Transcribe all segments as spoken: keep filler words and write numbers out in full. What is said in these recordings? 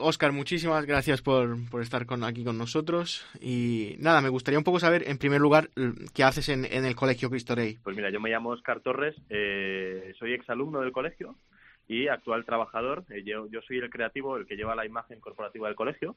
Óscar, muchísimas gracias por, por estar con, aquí con nosotros. Y nada, me gustaría un poco saber, en primer lugar, qué haces en, en el Colegio Cristo Rey. Pues mira, yo me llamo Óscar Torres, eh, soy exalumno del colegio y actual trabajador. Eh, yo, yo soy el creativo, el que lleva la imagen corporativa del colegio.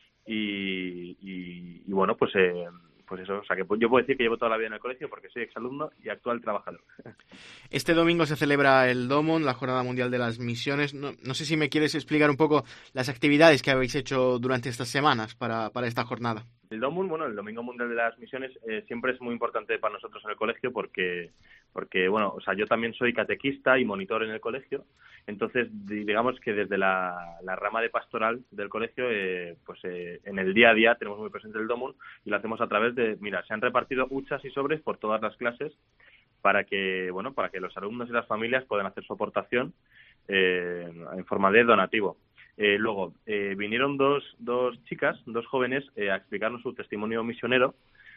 Y, y, y bueno, pues eh, pues eso, o sea que yo puedo decir que llevo toda la vida en el colegio porque soy exalumno y actual trabajador. Este domingo se celebra el DOMON, la Jornada Mundial de las Misiones. No, no sé si me quieres explicar un poco las actividades que habéis hecho durante estas semanas para, para esta jornada. El DOMUN, bueno, el Domingo Mundial de las Misiones, eh, siempre es muy importante para nosotros en el colegio porque, porque, bueno, o sea, yo también soy catequista y monitor en el colegio, entonces digamos que desde la, la rama de pastoral del colegio, eh, pues eh, en el día a día tenemos muy presente el DOMUN y lo hacemos a través de, mira, se han repartido huchas y sobres por todas las clases para que, bueno, para que los alumnos y las familias puedan hacer su aportación eh, en forma de donativo. Eh, luego, eh, vinieron dos, dos chicas, dos jóvenes, eh, a explicarnos su testimonio misionero.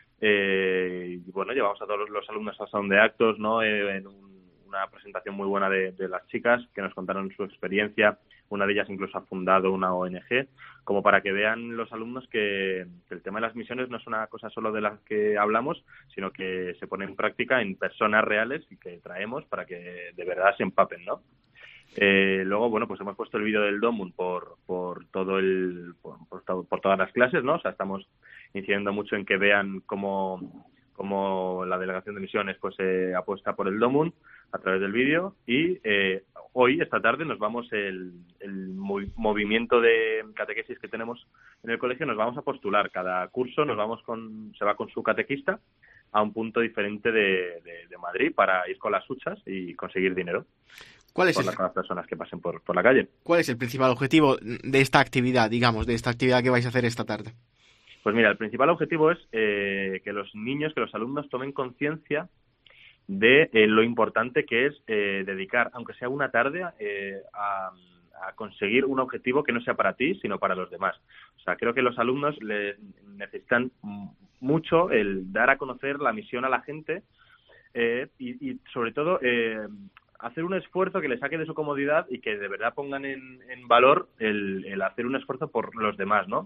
Eh, y bueno, llevamos a todos los, los alumnos al salón de actos, ¿no? Eh, en un, una presentación muy buena de, de las chicas que nos contaron su experiencia. Una de ellas incluso ha fundado una O N G, como para que vean los alumnos que, que el tema de las misiones no es una cosa solo de las que hablamos, sino que se pone en práctica en personas reales y que traemos para que de verdad se empapen, ¿no? Eh, luego, bueno, pues hemos puesto el vídeo del DOMUN por por todo el por, por, por todas las clases, ¿no? O sea, estamos incidiendo mucho en que vean cómo, cómo la delegación de misiones pues eh, apuesta por el DOMUN a través del vídeo y eh, hoy, esta tarde, nos vamos el, el movimiento de catequesis que tenemos en el colegio, nos vamos a postular. Cada curso nos vamos con se va con su catequista a un punto diferente de, de, de Madrid para ir con las huchas y conseguir dinero. ¿Cuál es por el, las, las personas que pasen por, por la calle. ¿Cuál es el principal objetivo de esta actividad, digamos, de esta actividad que vais a hacer esta tarde? Pues mira, el principal objetivo es eh, que los niños, que los alumnos tomen conciencia de eh, lo importante que es eh, dedicar, aunque sea una tarde, eh, a, a conseguir un objetivo que no sea para ti, sino para los demás. O sea, creo que los alumnos le necesitan mucho el dar a conocer la misión a la gente eh, y, y, sobre todo, eh, hacer un esfuerzo que les saque de su comodidad y que de verdad pongan en, en valor el, el hacer un esfuerzo por los demás, ¿no?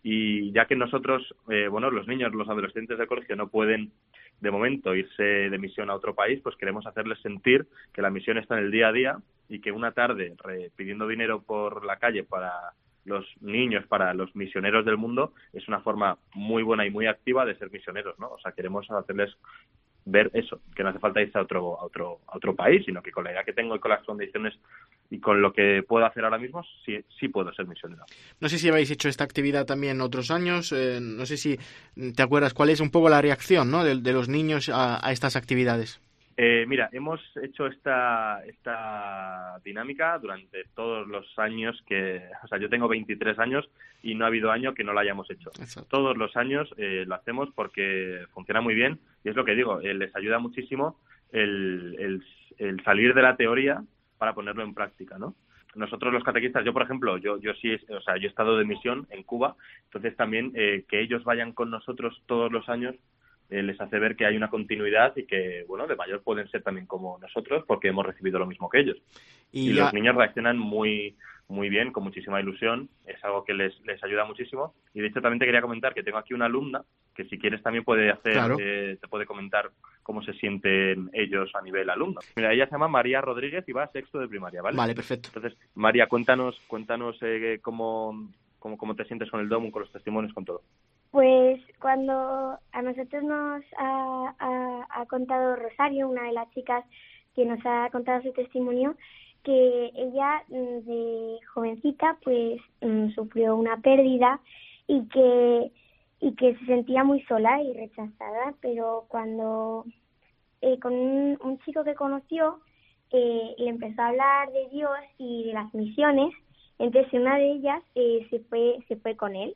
Y ya que nosotros, eh, bueno, los niños, los adolescentes del colegio no pueden, de momento, irse de misión a otro país, pues queremos hacerles sentir que la misión está en el día a día y que una tarde re, pidiendo dinero por la calle para los niños, para los misioneros del mundo, es una forma muy buena y muy activa de ser misioneros, ¿no? O sea, queremos hacerles ver eso, que no hace falta irse a otro a otro a otro país, sino que con la idea que tengo y con las condiciones y con lo que puedo hacer ahora mismo, sí sí puedo ser misionero. No sé si habéis hecho esta actividad también otros años, eh, no sé si te acuerdas cuál es un poco la reacción, ¿no?, de, de los niños a, a estas actividades. Eh, mira, hemos hecho esta esta dinámica durante todos los años que... O sea, yo tengo veintitrés años y no ha habido año que no la hayamos hecho. Exacto. Todos los años eh, lo hacemos porque funciona muy bien y es lo que digo, eh, les ayuda muchísimo el, el, el salir de la teoría para ponerlo en práctica, ¿no? Nosotros los catequistas, yo por ejemplo, yo yo sí, o sea, yo he estado de misión en Cuba, entonces también eh, que ellos vayan con nosotros todos los años Eh, les hace ver que hay una continuidad y que, bueno, de mayor pueden ser también como nosotros porque hemos recibido lo mismo que ellos. Y, y ya... los niños reaccionan muy muy bien, con muchísima ilusión, es algo que les les ayuda muchísimo. Y de hecho también te quería comentar que tengo aquí una alumna que si quieres también puede hacer, claro. eh, te puede comentar cómo se sienten ellos a nivel alumno. Mira, ella se llama María Rodríguez y va a sexto de primaria, ¿vale? Vale, perfecto. Entonces, María, cuéntanos cuéntanos eh, cómo, cómo, cómo te sientes con el DOMUN, con los testimonios, con todo. Pues cuando a nosotros nos ha, ha, ha contado Rosario, una de las chicas que nos ha contado su testimonio, que ella de jovencita pues sufrió una pérdida y que y que se sentía muy sola y rechazada, pero cuando eh, con un, un chico que conoció eh, le empezó a hablar de Dios y de las misiones, entonces una de ellas eh, se fue se fue con él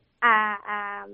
a,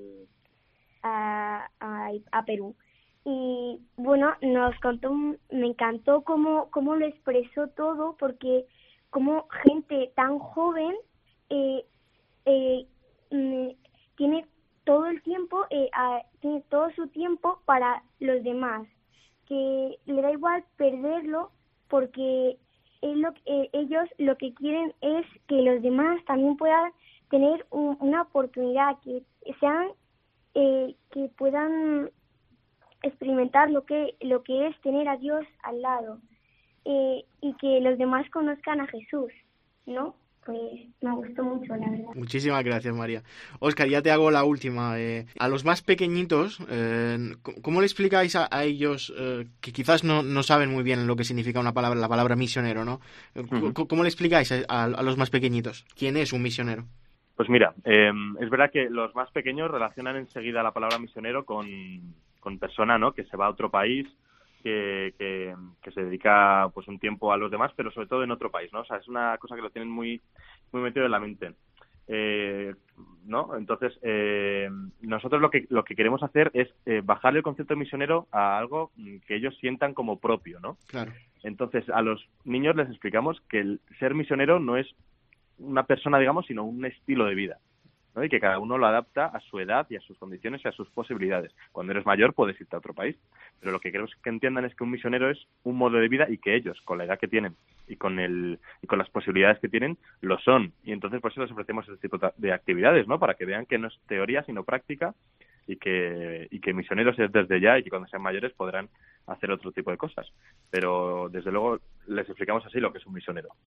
a, a, a Perú. Y bueno, nos contó, me encantó cómo, cómo lo expresó todo, porque como gente tan joven eh, eh, tiene todo el tiempo, eh, a, tiene todo su tiempo para los demás, que le da igual perderlo, porque es lo, eh, ellos lo que quieren es que los demás también puedan tener un, una oportunidad, que sean, eh, que puedan experimentar lo que, lo que es tener a Dios al lado, eh, y que los demás conozcan a Jesús, ¿no? Pues me gustó mucho, la verdad. Muchísimas gracias, María. Óscar, ya te hago la última. Eh, a los más pequeñitos, eh, ¿cómo le explicáis a, a ellos eh, que quizás no, no saben muy bien lo que significa una palabra, la palabra misionero, ¿no? Uh-huh. ¿Cómo, cómo le explicáis a, a, a los más pequeñitos quién es un misionero? Pues mira, eh, es verdad que los más pequeños relacionan enseguida la palabra misionero con, con persona, ¿no?, que se va a otro país, que, que, que se dedica pues un tiempo a los demás, pero sobre todo en otro país, ¿no? O sea, es una cosa que lo tienen muy muy metido en la mente, eh, ¿no? Entonces, eh, nosotros lo que lo que queremos hacer es eh, bajarle el concepto de misionero a algo que ellos sientan como propio, ¿no? Claro. Entonces, a los niños les explicamos que el ser misionero no es una persona, digamos, sino un estilo de vida, ¿no? Y que cada uno lo adapta a su edad y a sus condiciones y a sus posibilidades. Cuando eres mayor puedes irte a otro país, pero lo que queremos que entiendan es que un misionero es un modo de vida y que ellos, con la edad que tienen y con el y con las posibilidades que tienen, lo son. Y entonces por eso les ofrecemos este tipo de actividades, ¿no? Para que vean que no es teoría sino práctica, y que y que misioneros es desde ya, y que cuando sean mayores podrán hacer otro tipo de cosas. Pero desde luego les explicamos así lo que es un misionero.